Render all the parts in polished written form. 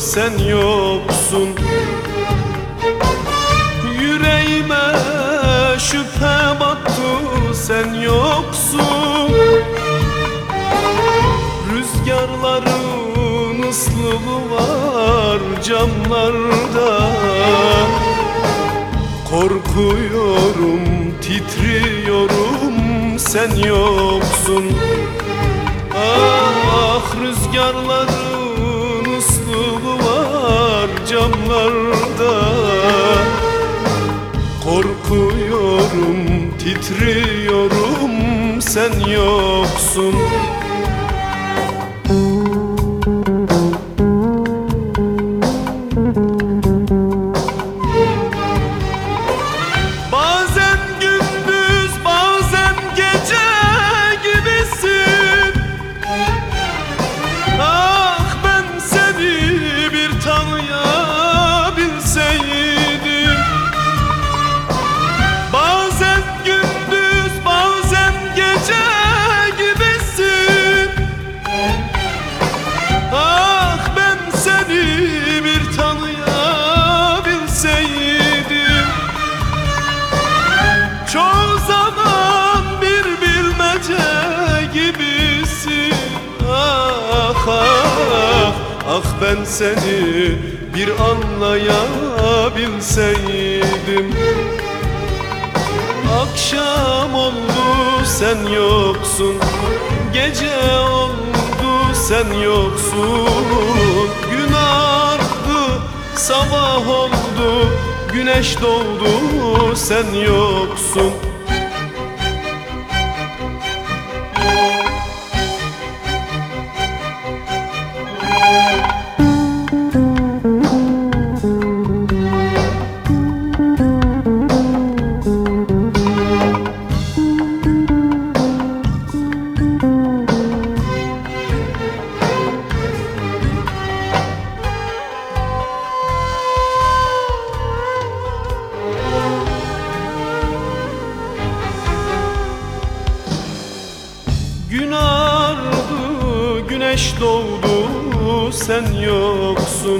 sen yoksun. Yüreğime şüphe battı, sen yoksun. Rüzgarların ıslığı var camlarda. Korkuyorum, titriyorum, sen yoksun. Ah, rüzgarların ıslığı var camlarda. Korkuyorum, titriyorum, sen yoksun. Bazen gündüz, bazen gece gibisin. Ah, ben seni bir tanıyabilseydim. Bazen gündüz, bazen gece gibisin. Ah, ben seni bir tanıyabilseydim. Çoğu zaman bir bilmece gibisin. Ah, ah, ah, ben seni bir anlayabilseydim. Akşam oldu, sen yoksun. Gece oldu, sen yoksun. Gün ardı, sabah oldu, güneş doğdu, sen yoksun. Gün ardı, güneş doğdu, sen yoksun.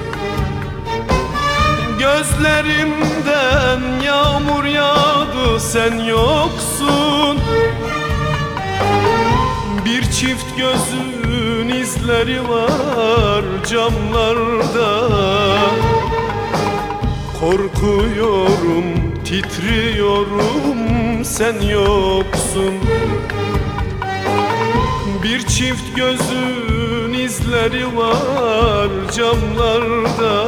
Gözlerimden yağmur yağdı, sen yoksun. Bir çift gözün izleri var camlarda. Korkuyorum, titriyorum, sen yoksun. Bir çift gözün izleri var camlarda.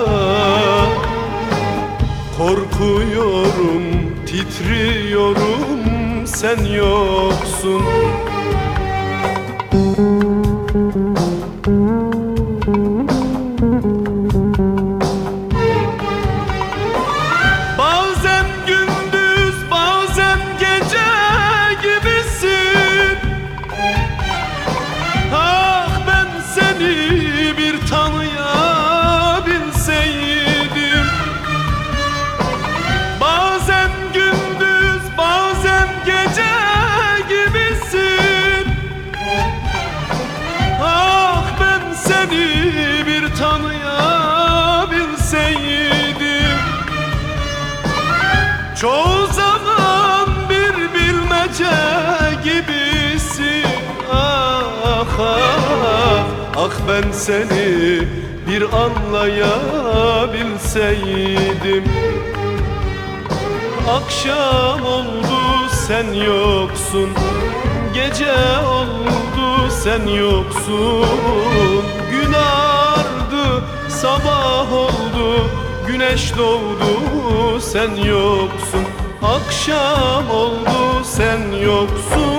Korkuyorum, titriyorum, sen yoksun. Bazen gündüz, bazen gece gibisin. Ah, ben seni bir tanıyabilseydim. Bazen gündüz, bazen gece gibisin. Ah, ben seni bir tanıyabilseydim. Çoğu zaman bir bilmece gibisin. Ah, ah, ah, ben seni bir anlayabilseydim. Akşam oldu, sen yoksun. Gece oldu, sen yoksun. Gün ardı, sabah oldu, güneş doğdu, sen yoksun. Akşam oldu, sen yoksun.